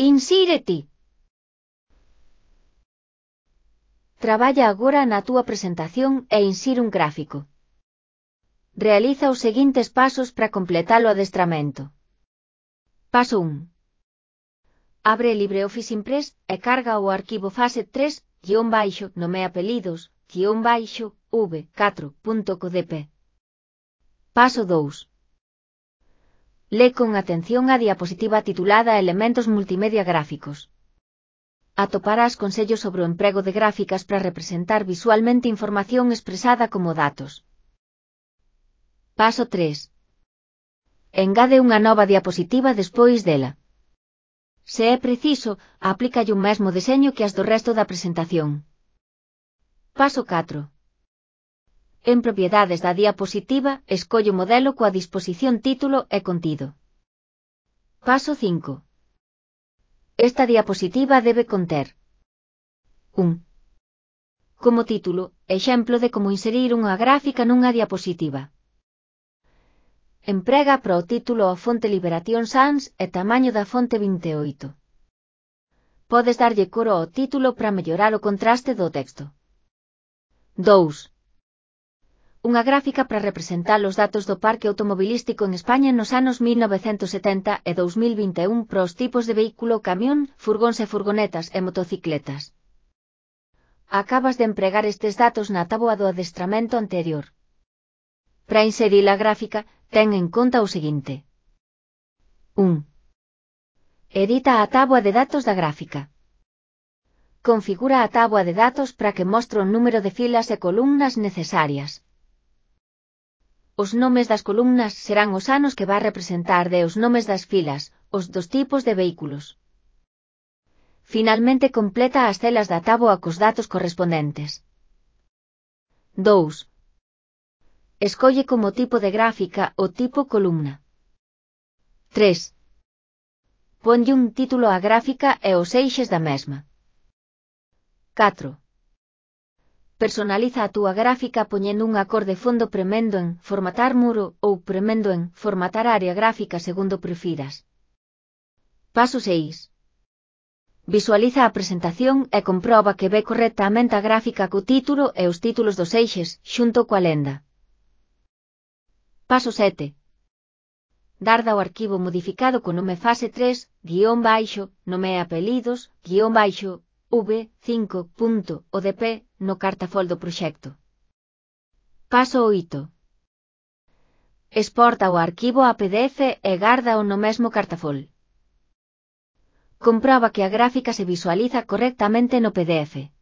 Insírete. Traballa agora na túa presentación e insire un gráfico. Realiza os seguintes pasos para completar o adestramento. Paso 1. Abre LibreOffice Impress e carga o arquivo fase 3, nome apelidos, v4.codp. Paso 2. Lé con atención a diapositiva titulada Elementos multimedia gráficos. Atoparás consellos sobre o emprego de gráficas para representar visualmente información expresada como datos. Paso 3. Engade unha nova diapositiva despois dela. Se é preciso, aplícalle o mesmo deseño que as do resto da presentación. Paso 4. En propiedades da diapositiva, escolle o modelo coa disposición título e contido. Paso 5. Esta diapositiva debe conter 1. Como título, exemplo de como inserir unha gráfica nunha diapositiva. Emprega para o título a fonte Liberation Sans e tamaño da fonte 28. Podes darlle cor ao título para mellorar o contraste do texto. 2. Unha gráfica para representar os datos do parque automobilístico en España nos anos 1970 e 2021 para os tipos de vehículo, camión, furgóns e furgonetas e motocicletas. Acabas de empregar estes datos na táboa do adestramento anterior. Para inserir a gráfica, ten en conta o seguinte. 1. Edita a táboa de datos da gráfica. Configura a táboa de datos para que mostre o número de filas e columnas necesarias. Os nomes das columnas serán os anos que va representar e os nomes das filas, os dos tipos de vehículos. Finalmente completa as celas da táboa cos datos correspondentes. 2. Escolle como tipo de gráfica o tipo columna. 3. Ponlle un título á gráfica e os eixes da mesma. 4. Personaliza a túa gráfica poñendo unha cor de fondo premendo en Formatar muro ou premendo en Formatar área gráfica segundo prefiras. Paso 6. Visualiza a presentación e comproba que ve correctamente a gráfica co título e os títulos dos eixes, xunto coa lenda. Paso 7. Garda o arquivo modificado co nome fase 3, nome apelidos, v5.odp, no cartafol do proxecto. Paso 8. Exporta o arquivo a PDF e gárdao no mesmo cartafol. Comproba que a gráfica se visualiza correctamente no PDF.